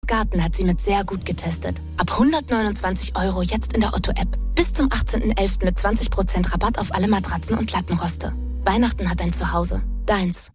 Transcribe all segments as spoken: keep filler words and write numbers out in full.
Garten hat sie mit sehr gut getestet. Ab hundertneunundzwanzig Euro jetzt in der Otto-App. Bis zum achtzehnten elften mit zwanzig Prozent Rabatt auf alle Matratzen und Lattenroste. Weihnachten hat ein Zuhause. Deins.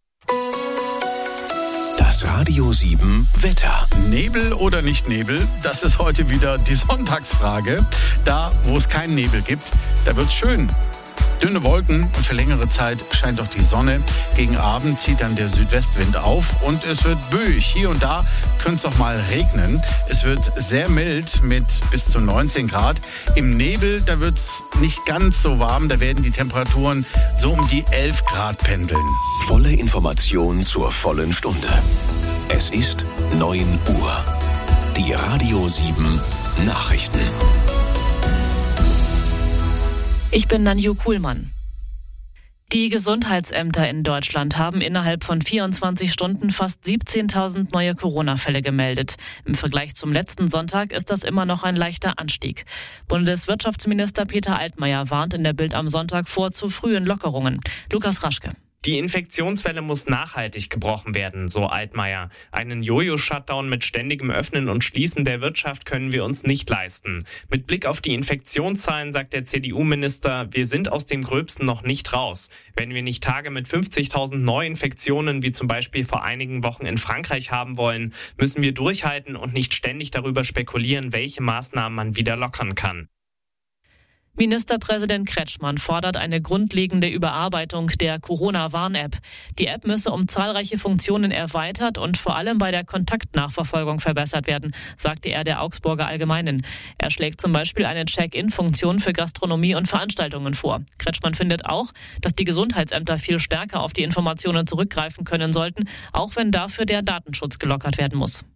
Das Radio sieben Wetter. Nebel oder nicht Nebel? Das ist heute wieder die Sonntagsfrage. Da, wo es keinen Nebel gibt, da wird's schön. Dünne Wolken, für längere Zeit scheint doch die Sonne. Gegen Abend zieht dann der Südwestwind auf und es wird böig. Hier und da könnte es auch mal regnen. Es wird sehr mild mit bis zu neunzehn Grad. Im Nebel, da wird es nicht ganz so warm. Da werden die Temperaturen so um die elf Grad pendeln. Volle Information zur vollen Stunde. Es ist neun Uhr. Die Radio sieben Nachrichten. Ich bin Nanju Kuhlmann. Die Gesundheitsämter in Deutschland haben innerhalb von vierundzwanzig Stunden fast siebzehntausend neue Corona-Fälle gemeldet. Im Vergleich zum letzten Sonntag ist das immer noch ein leichter Anstieg. Bundeswirtschaftsminister Peter Altmaier warnt in der Bild am Sonntag vor zu frühen Lockerungen. Lukas Raschke. Die Infektionswelle muss nachhaltig gebrochen werden, so Altmaier. Einen Jojo-Shutdown mit ständigem Öffnen und Schließen der Wirtschaft können wir uns nicht leisten. Mit Blick auf die Infektionszahlen sagt der C D U-Minister, wir sind aus dem Gröbsten noch nicht raus. Wenn wir nicht Tage mit fünfzigtausend Neuinfektionen, wie zum Beispiel vor einigen Wochen in Frankreich haben wollen, müssen wir durchhalten und nicht ständig darüber spekulieren, welche Maßnahmen man wieder lockern kann. Ministerpräsident Kretschmann fordert eine grundlegende Überarbeitung der Corona-Warn-App. Die App müsse um zahlreiche Funktionen erweitert und vor allem bei der Kontaktnachverfolgung verbessert werden, sagte er der Augsburger Allgemeinen. Er schlägt zum Beispiel eine Check-in-Funktion für Gastronomie und Veranstaltungen vor. Kretschmann findet auch, dass die Gesundheitsämter viel stärker auf die Informationen zurückgreifen können sollten, auch wenn dafür der Datenschutz gelockert werden muss.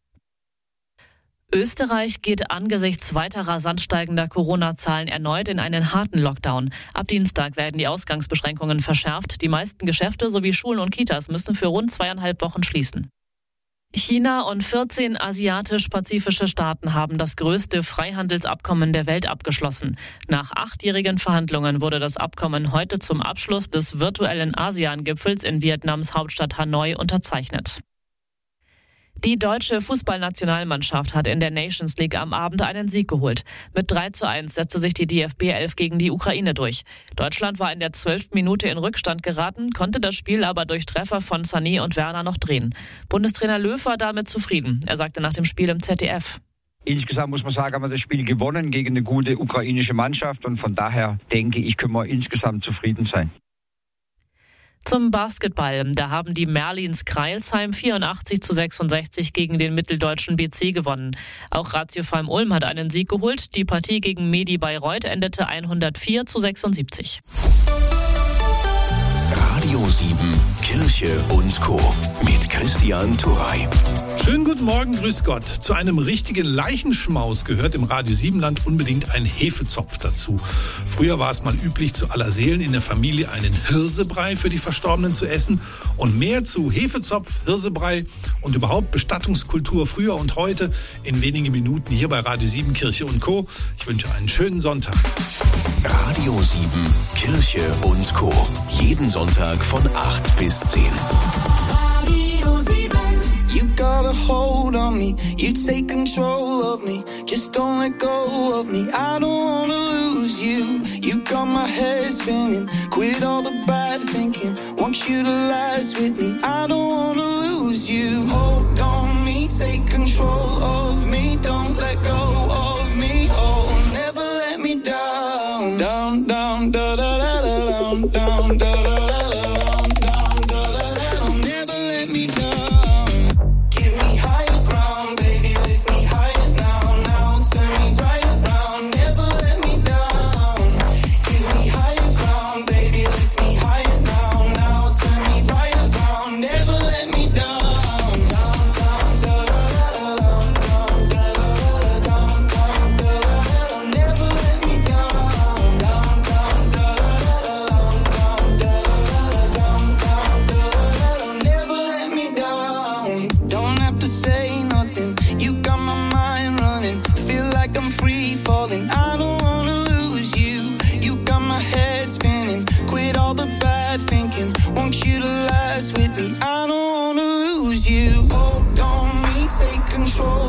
Österreich geht angesichts weiter rasant steigender Corona-Zahlen erneut in einen harten Lockdown. Ab Dienstag werden die Ausgangsbeschränkungen verschärft. Die meisten Geschäfte sowie Schulen und Kitas müssen für rund zweieinhalb Wochen schließen. China und vierzehn asiatisch-pazifische Staaten haben das größte Freihandelsabkommen der Welt abgeschlossen. Nach achtjährigen Verhandlungen wurde das Abkommen heute zum Abschluss des virtuellen ASEAN-Gipfels in Vietnams Hauptstadt Hanoi unterzeichnet. Die deutsche Fußballnationalmannschaft hat in der Nations League am Abend einen Sieg geholt. Mit drei zu eins setzte sich die D F B elf gegen die Ukraine durch. Deutschland war in der zwölften Minute in Rückstand geraten, konnte das Spiel aber durch Treffer von Sané und Werner noch drehen. Bundestrainer Löw war damit zufrieden. Er sagte nach dem Spiel im Z D F. Insgesamt muss man sagen, haben wir das Spiel gewonnen gegen eine gute ukrainische Mannschaft und von daher denke ich, können wir insgesamt zufrieden sein. Zum Basketball. Da haben die Merlins Crailsheim vierundachtzig zu sechsundsechzig gegen den mitteldeutschen B C gewonnen. Auch Ratio Ulm hat einen Sieg geholt. Die Partie gegen Medi Bayreuth endete hundertvier zu sechsundsiebzig. Radio sieben, Kirche und Co. mit Christian Turrey. Schönen guten Morgen, grüß Gott. Zu einem richtigen Leichenschmaus gehört im Radio sieben Land unbedingt ein Hefezopf dazu. Früher war es mal üblich, zu aller Seelen in der Familie einen Hirsebrei für die Verstorbenen zu essen. Und mehr zu Hefezopf, Hirsebrei und überhaupt Bestattungskultur früher und heute in wenigen Minuten hier bei Radio sieben, Kirche und Co. Ich wünsche einen schönen Sonntag. Radio sieben, Kirche und Co. Jeden Sonntag von acht bis zehn. You got a hold on me, you take control of me, just don't let go of me, I don't wanna lose you. You got my head spinning, quit all the bad thinking, want you to last with me, I don't wanna lose you. Hold on me, take control of me, don't let go of me, oh, never let me down, down, down, da da da da down, down, da da da.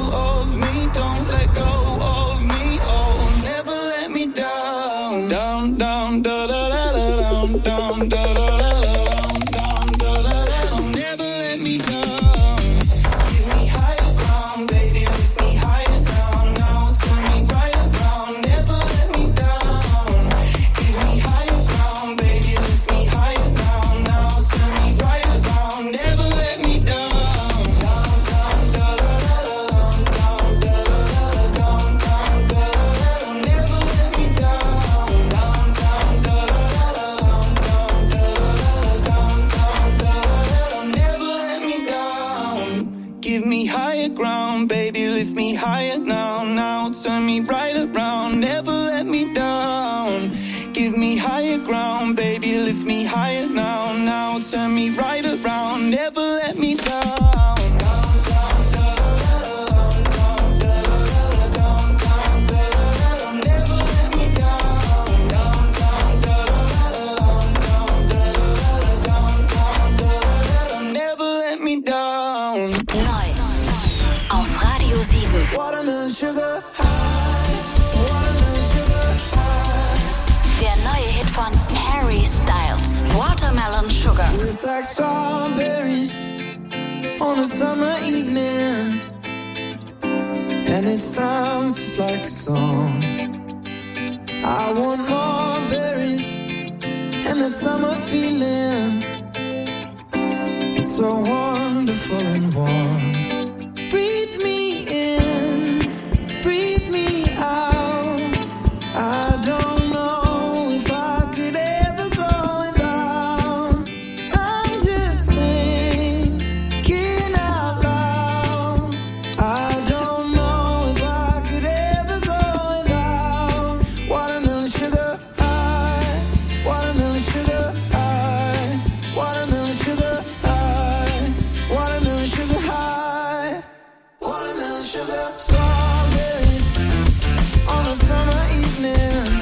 control of me. Don't let go of me. Oh, never let me down. Down, down, da da da da down, down, da da da da down, down, da da da da. Never let me down. Give me higher ground, baby, lift me higher down. Now turn me right around. Never let me down. Give me higher ground, baby, lift me higher down. Now turn me right around. Never let me down. Down, down, da da da da down, down, da da da da down, down, da da da da. Never let me down. Down, down, da da da da down, down, da da da da down, down, da da da da. Never let me down. Give me higher ground, baby, lift me higher now. Now turn me right around. Never let me down. Give me higher ground, baby, lift me higher now. Now turn me right around. Never let me down. Down, down, da da da da down, down, da da da da down, down, da da da da. Never let me down. Down, down, da da da da down, down, da da da da down, down, da da da da. Never let me down. Neu auf Radio sieben. Watermelon sugar high, watermelon sugar high. Der neue Hit von Harry Styles, Watermelon Sugar. It's like strawberries on a summer evening, and it sounds just like a song. I want more berries and that summer feeling. It's so wonderful and warm. Breathe me in, breathe me out. I don't know if I could ever go without. I'm just thinking out loud. I don't know if I could ever go without. Watermelon sugar high, watermelon sugar high, watermelon sugar high, watermelon sugar high, watermelon sugar. Strawberries on a summer evening.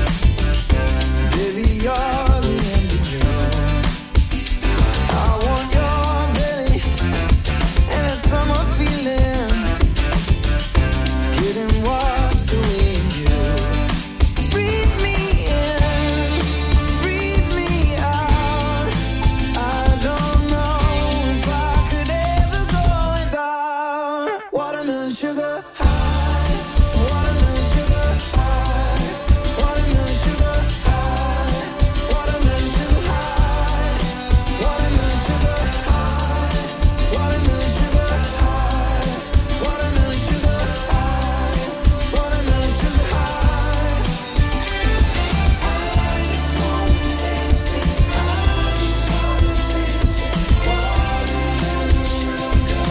Baby, you're the end of June. I want your belly and that summer feeling. Getting washed away in you. Breathe me in, breathe me out. I don't know if I could ever go without. Watermelon sugar high, watermelon sugar high, watermelon sugar high, watermelon sugar high, watermelon sugar high, watermelon sugar high, watermelon sugar high, watermelon sugar high. I just wanna taste it. I just wanna taste it. Watermelon sugar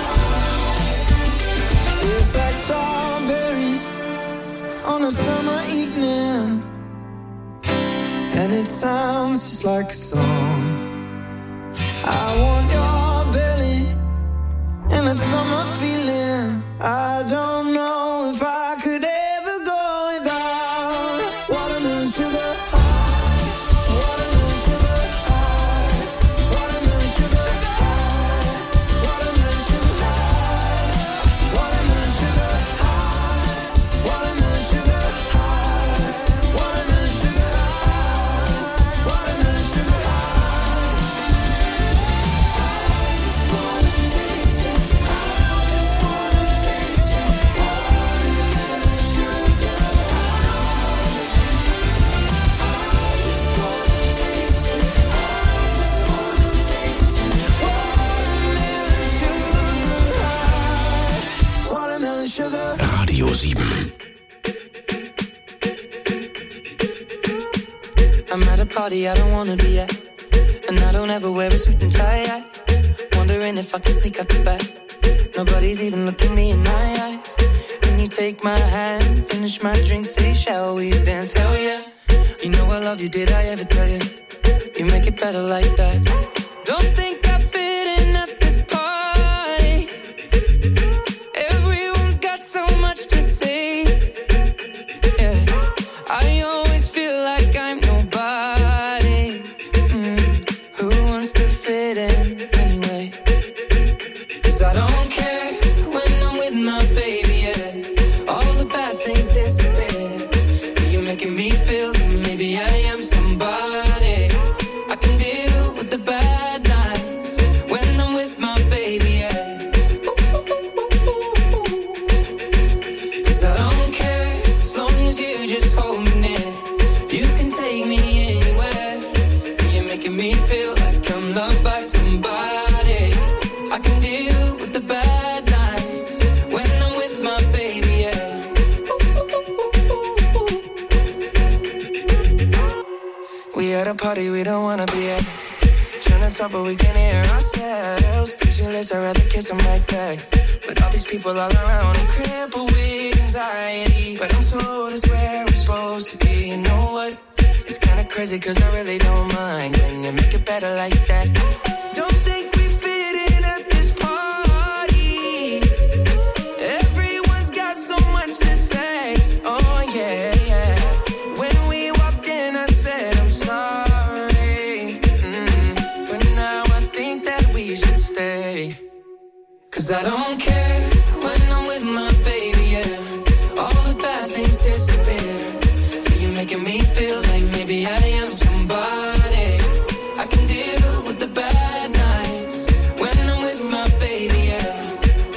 high. Tastes like strawberries on a summer evening, and it sounds just like a song. I want your belly and that summer feeling. I don't know if I could ever go without. Watermelon sugar high, watermelon sugar high, watermelon sugar high, watermelon sugar high, watermelon sugar high, watermelon sugar high, watermelon sugar high, watermelon sugar high. I just wanna taste it. I just wanna taste it. Watermelon sugar high. I just wanna taste it. I just wanna taste it. Watermelon sugar high. Watermelon sugar. Radio sieben. I'm at a party I don't wanna be at, and I don't ever wear a suit and tie. I wondering if I can sneak out the back. Nobody's even looking me in my eyes. Can you take my hand, finish my drink, say shall we dance? Hell yeah. You know I love you, did I ever tell you? You make it better like that. Don't think I fit in at this party. Everyone's got so much to say. Yeah, I always feel like I'm nobody. Mm. Who wants to fit in anyway? 'Cause I don't care when I'm with my party we don't wanna be at. Trying to talk but we can't hear ourselves. Pictureless, I'd rather kiss them right back. But all these people all around, I'm crippled with anxiety. But I'm told it's where I'm supposed to be. You know what? It's kinda crazy cause I really don't mind. Can you make it better like that? Don't think we fit in at this party. Everyone's got so much to say. Oh yeah, yeah. When we walked in I said I'm sorry. Mm. But now I think that we should stay. Cause I don't care when I'm with my baby, yeah. All the bad things disappear. You're making me feel like maybe I am somebody. I can deal with the bad nights when I'm with my baby, yeah.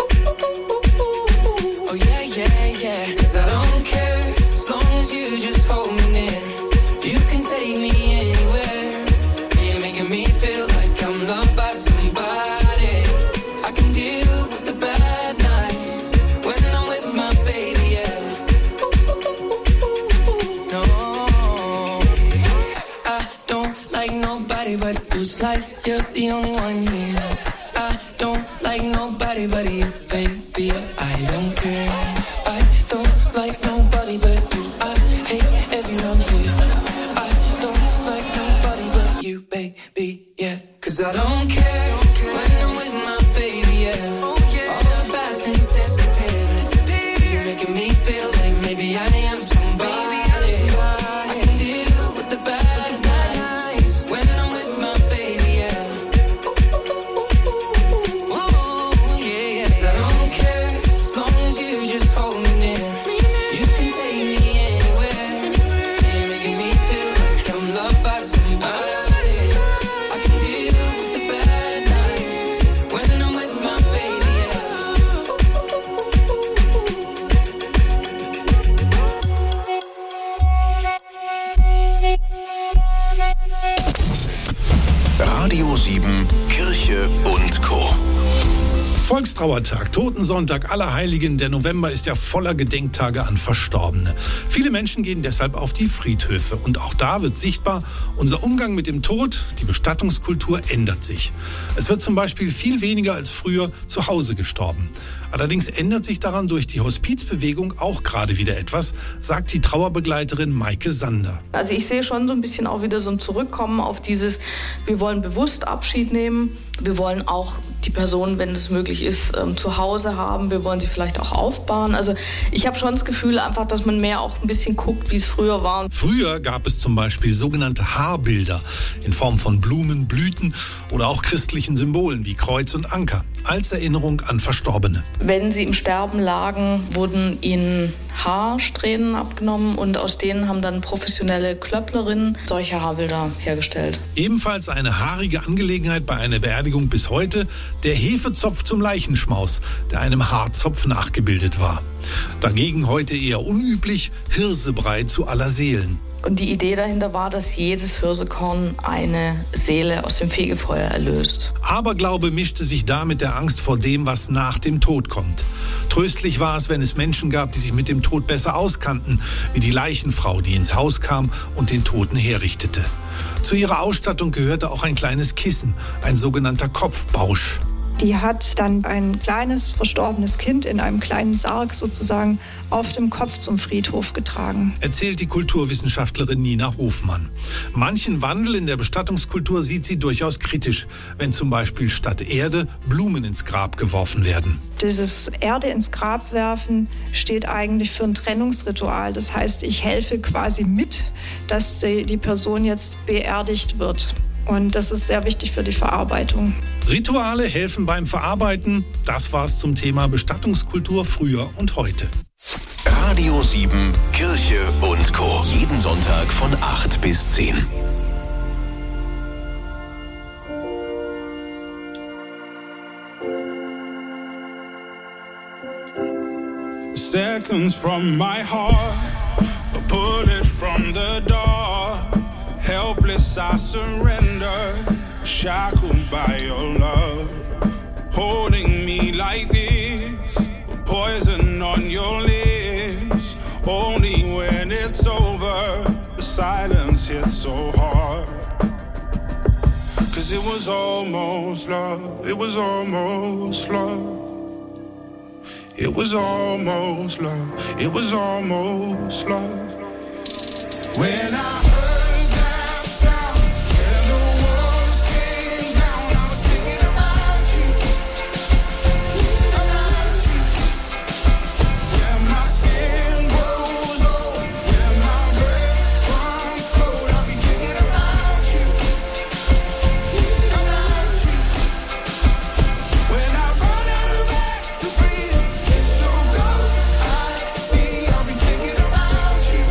Oh yeah, yeah, yeah. Cause I don't care as long as you just hold me near. You can take me anywhere. You're making me feel like I'm loved by somebody. I can deal with the bad nights when I'm with my baby, yeah. No, I don't like nobody but you. It's like you're the only one here. I don't like nobody but you, baby. I don't care. I don't like nobody but you. I hate everyone here. I don't like nobody but you, baby, yeah. Cause I don't care when I'm with my baby, yeah. All the bad things disappear. You're making me feel like maybe I am somebody. I can deal with the bad nights when I'm with my baby, yeah. Ooh, yeah, yeah. 'Cause I don't care as long as you just hold me near. You can take me anywhere. You're making me feel like I'm loved by somebody. I can deal with the bad nights when I'm with my baby, yeah. Radio sieben, Kirche und Co. Volkstrauertag, Totensonntag, Allerheiligen. Der November ist ja voller Gedenktage an Verstorbene. Viele Menschen gehen deshalb auf die Friedhöfe. Und auch da wird sichtbar, unser Umgang mit dem Tod, die Bestattungskultur ändert sich. Es wird zum Beispiel viel weniger als früher zu Hause gestorben. Allerdings ändert sich daran durch die Hospizbewegung auch gerade wieder etwas, sagt die Trauerbegleiterin Maike Sander. Also ich sehe schon so ein bisschen auch wieder so ein Zurückkommen auf dieses, wir wollen bewusst Abschied nehmen. Wir wollen auch die Person, wenn es möglich ist, ähm, zu Hause haben. Wir wollen sie vielleicht auch aufbauen. Also ich habe schon das Gefühl einfach, dass man mehr auch ein bisschen guckt, wie es früher war. Früher gab es zum Beispiel sogenannte Haarbilder in Form von Blumen, Blüten oder auch christlichen Symbolen wie Kreuz und Anker als Erinnerung an Verstorbene. Wenn sie im Sterben lagen, wurden ihnen Haarsträhnen abgenommen und aus denen haben dann professionelle Klöpplerinnen solche Haarbilder hergestellt. Ebenfalls eine haarige Angelegenheit bei einer Beerdigung bis heute, der Hefezopf zum Leichenschmaus, der einem Haarzopf nachgebildet war. Dagegen heute eher unüblich, Hirsebrei zu aller Seelen. Und die Idee dahinter war, dass jedes Hirsekorn eine Seele aus dem Fegefeuer erlöst. Aberglaube mischte sich da mit der Angst vor dem, was nach dem Tod kommt. Tröstlich war es, wenn es Menschen gab, die sich mit dem Tod besser auskannten, wie die Leichenfrau, die ins Haus kam und den Toten herrichtete. Zu ihrer Ausstattung gehörte auch ein kleines Kissen, ein sogenannter Kopfbausch. Die hat dann ein kleines verstorbenes Kind in einem kleinen Sarg sozusagen auf dem Kopf zum Friedhof getragen. Erzählt die Kulturwissenschaftlerin Nina Hofmann. Manchen Wandel in der Bestattungskultur sieht sie durchaus kritisch, wenn zum Beispiel statt Erde Blumen ins Grab geworfen werden. Dieses Erde ins Grab werfen steht eigentlich für ein Trennungsritual. Das heißt, ich helfe quasi mit, dass die, die Person jetzt beerdigt wird. Und das ist sehr wichtig für die Verarbeitung. Rituale helfen beim Verarbeiten. Das war's zum Thema Bestattungskultur früher und heute. Radio sieben, Kirche und Co. Jeden Sonntag von acht bis zehn. Seconds from my heart, a bullet from the door. Helpless I surrender, shackled by your love. Holding me like this, poison on your lips. Only when it's over, the silence hits so hard. 'Cause it was almost love, it was almost love. It was almost love, it was almost love. When I heard that sound and the walls came down, I was thinking about you, about you. When my skin grows old, when my breath comes cold, I'll be thinking about you, about you. When I run out of air to breathe, it's so close I see, I'll be thinking about you,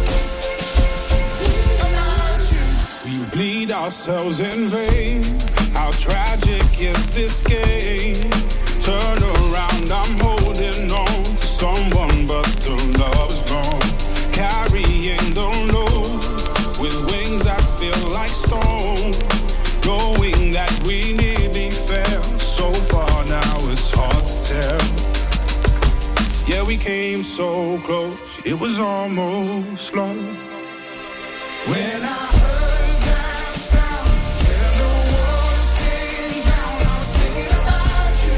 about you. We bleed ourselves in vain. How tragic is this game? Turn around, I'm holding on to someone, but the love's gone. Carrying the load with wings that feel like stone. Knowing that we nearly fell so far, now it's hard to tell. Yeah, we came so close, it was almost love. When I heard that sound and the walls came down, I was thinking about you,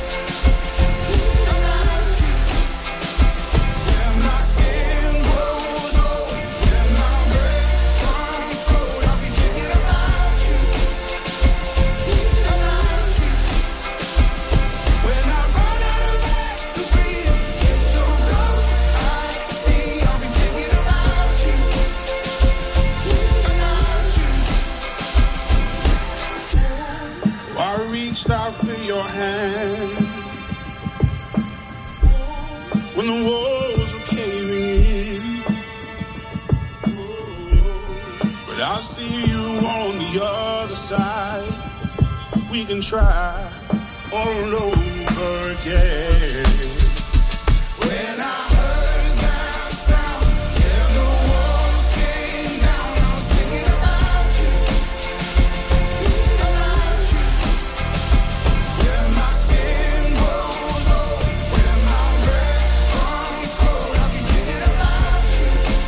about you. When my skin grows old, when my breath comes cold, I'll be thinking about you, about you. When I run out of air to breathe, it's so close I see, I'll be thinking about you, about you. I reached out for your hand when the walls were caving in, but I see you on the other side. We can try all over again. When I heard that sound and the walls came down, I was thinking about you, about you. When my skin grows old, when my breath comes cold, I'll be thinking about you,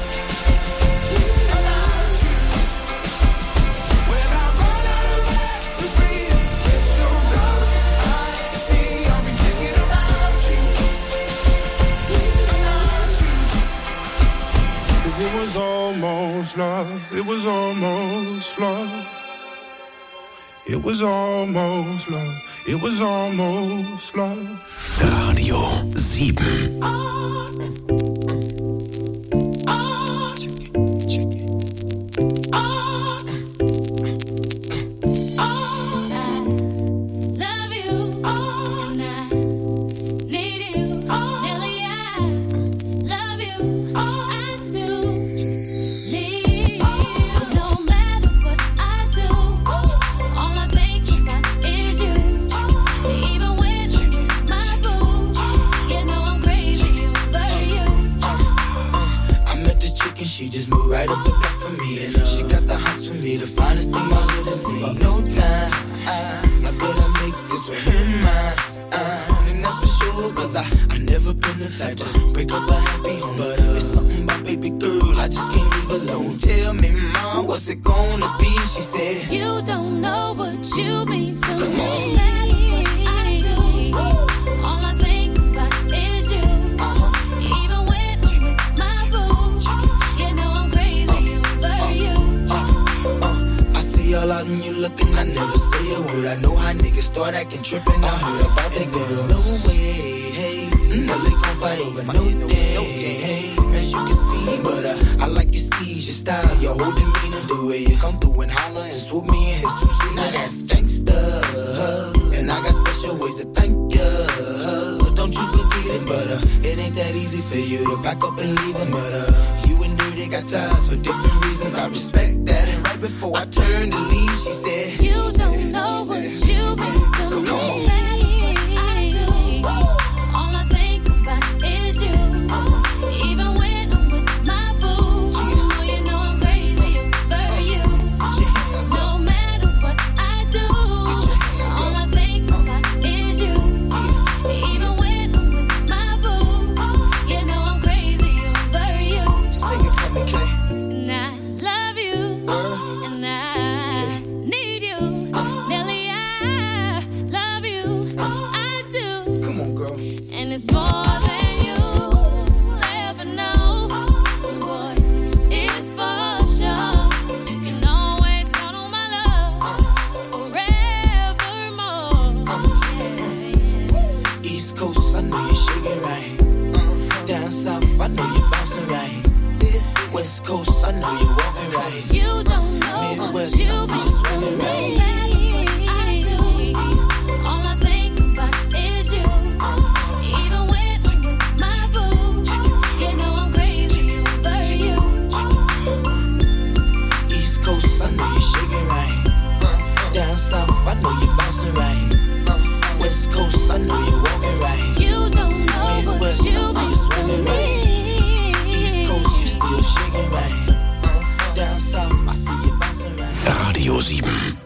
about you. When I run out of air to breathe, it's so close I see, I'll be thinking about you, about you. 'Cause it was almost love, it was almost love. It was almost love, it was almost love. Radio sieben. Love you, and I need you. Nelly, I love you. I do need you. No matter what I do, all I think about is you. Even when you're with my boo, you know I'm crazy over you. I met this chick and she just moved right up the block for me. And uh, she got the hots for me, the finest thing my hood has seen. No time, I, I better make this one her mine. Uh, and that's for sure, cause I, I never been the type to break up a happy home. But uh, it's something about baby girl, I just can't leave alone. Tell me, mom, what's it gonna be? She said, You don't know what you mean to Come me. on. I do. All I think about is you. Even when I'm with my boo, you know I'm crazy over you. I see all out and you looking, I never say a word. I know how niggas start acting trippin'. I heard about that girl. No way, hey, Nelly gon' fight over no day, hey, as you can see. But uh, I like your steez, your style, your whole demeanor, the way you come through and holler and swoop me in his two seat. Now that's gangsta, and I got special ways to thank ya. Don't you forget it, but uh, it ain't that easy for you to back up and leave him. But uh, you and Dirty got ties for different reasons. I respect that. And right before I turned to leave, she said, You don't know what you mean to me. I do. All I think about is you. Even when I'm with my boo, you know I'm crazy over you. No matter what I do, all I think about is you. Even when I'm with my boo, you know I'm crazy over you. Sing it for me, Clay. And I love you, and I need you. Nelly, south, I know you're bouncing right. West coast, I know you're walking right. You don't know Midwest, what you I see you swinging right. I do. All I think about is you. Even when I'm with my boo, you know I'm crazy over you. East coast, I know you're shaking right. Down south, I know you're bouncing right. West coast, I know you're walking right. You don't know Midwest, what you I see you swinging right. East coast, you still shaking right. Down south, I see you bouncing right. Radio sieben.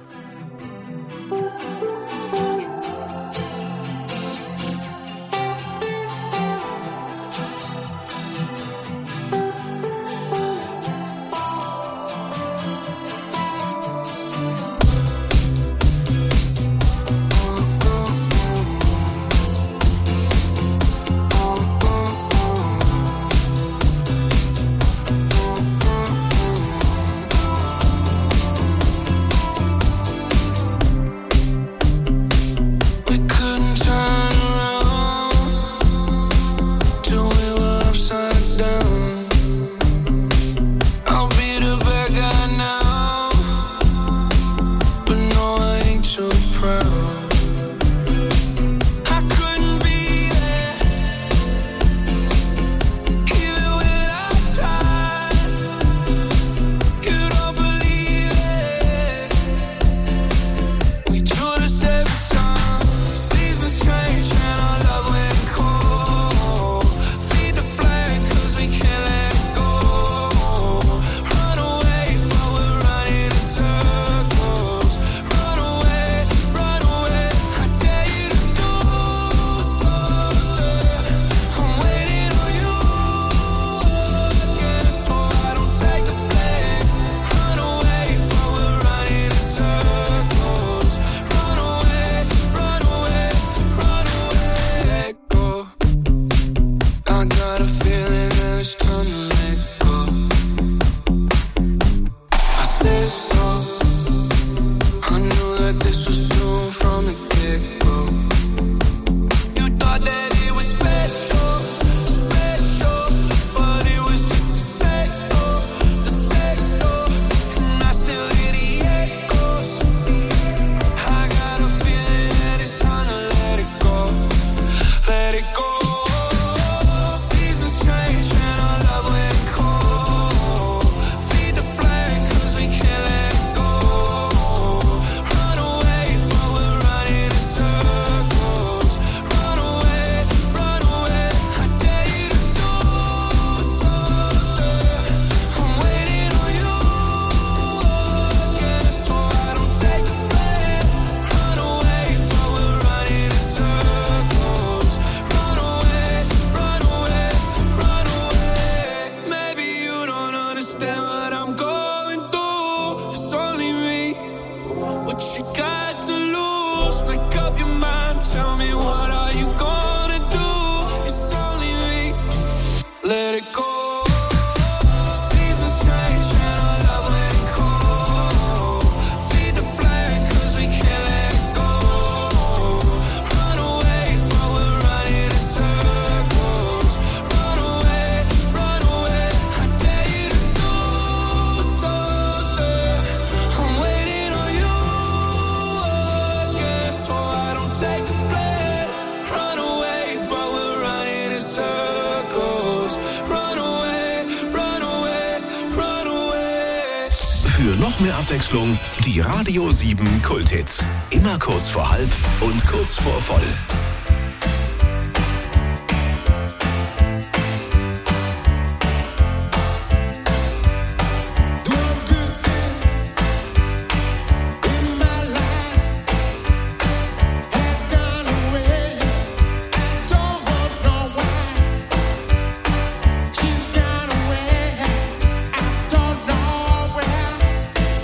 Für noch mehr Abwechslung die Radio sieben Kulthits. Immer kurz vor halb und kurz vor voll.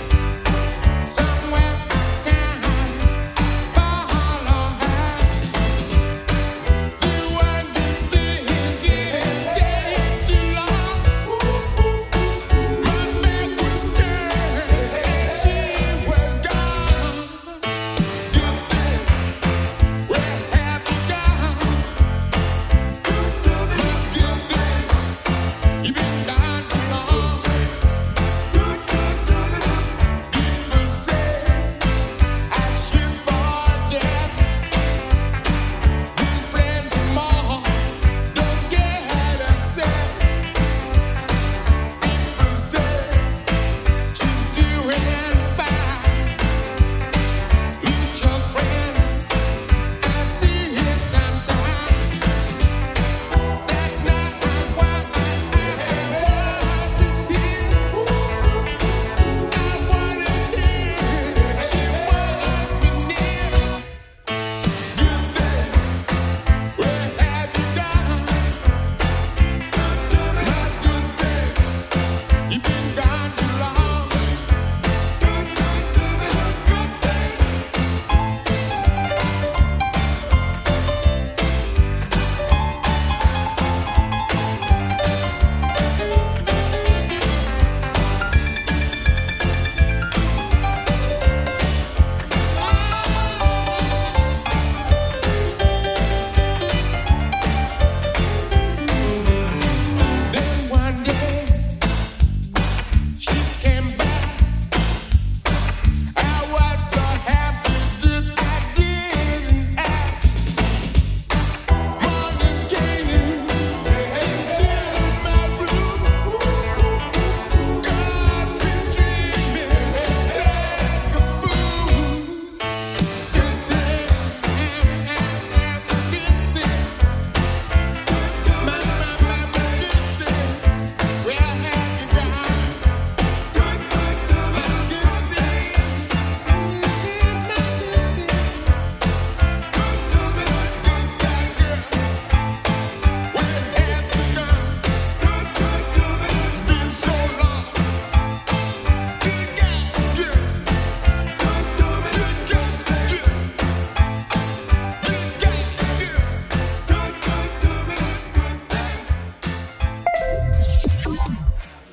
Somewhere down, far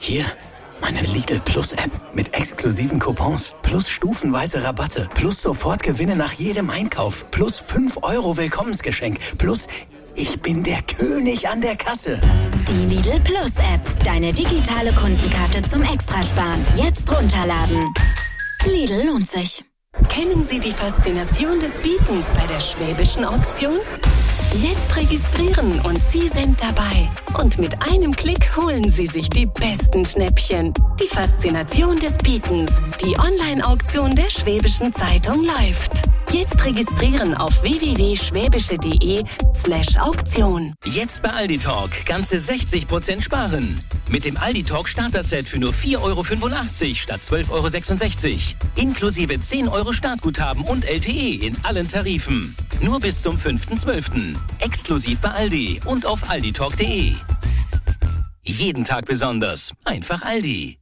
Hier, meine Lidl Plus App mit exklusiven Coupons, plus stufenweise Rabatte, plus Sofortgewinne nach jedem Einkauf, plus fünf Euro Willkommensgeschenk, plus ich bin der König an der Kasse. Die Lidl Plus App, deine digitale Kundenkarte zum Extrasparen. Jetzt runterladen. Lidl lohnt sich. Kennen Sie die Faszination des Bietens bei der Schwäbischen Auktion? Jetzt registrieren und Sie sind dabei. Und mit einem Klick holen Sie sich die besten Schnäppchen. Die Faszination des Bietens. Die Online-Auktion der Schwäbischen Zeitung läuft. Jetzt registrieren auf w w w punkt schwäbische punkt de slash Auktion. Jetzt bei Aldi Talk ganze sechzig Prozent sparen. Mit dem Aldi Talk Starter-Set für nur vier Euro fünfundachtzig statt zwölf Euro sechsundsechzig. Inklusive zehn Euro Startguthaben und L T E in allen Tarifen. Nur bis zum fünften zwölften. Exklusiv bei Aldi und auf alditalk punkt de. Jeden Tag besonders. Einfach Aldi.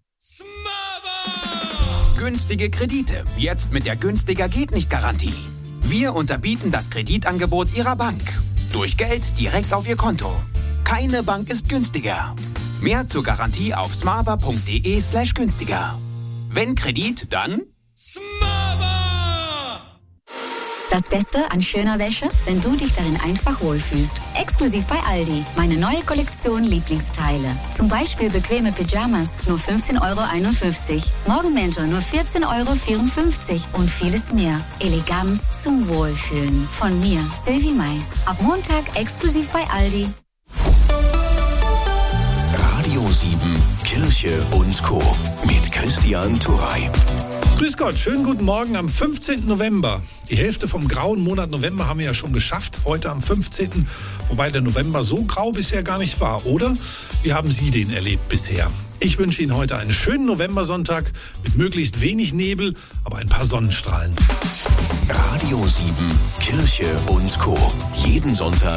Günstige Kredite. Jetzt mit der Günstiger geht nicht Garantie. Wir unterbieten das Kreditangebot Ihrer Bank. Durch Geld direkt auf Ihr Konto. Keine Bank ist günstiger. Mehr zur Garantie auf smava punkt de slash günstiger. Wenn Kredit, dann Das Beste an schöner Wäsche, wenn du dich darin einfach wohlfühlst. Exklusiv bei Aldi. Meine neue Kollektion Lieblingsteile. Zum Beispiel bequeme Pyjamas, nur fünfzehn Euro einundfünfzig. Morgenmäntel, nur vierzehn Euro vierundfünfzig. Und vieles mehr. Eleganz zum Wohlfühlen. Von mir, Sylvie Mais. Ab Montag exklusiv bei Aldi. Radio sieben, Kirche und Co. mit Christian Turrey. Grüß Gott, schönen guten Morgen am fünfzehnten November. Die Hälfte vom grauen Monat November haben wir ja schon geschafft, heute am fünfzehnten Wobei der November so grau bisher gar nicht war, oder? Wie haben Sie den erlebt bisher? Ich wünsche Ihnen heute einen schönen Novembersonntag mit möglichst wenig Nebel, aber ein paar Sonnenstrahlen. Radio sieben, Kirche und Co. Jeden Sonntag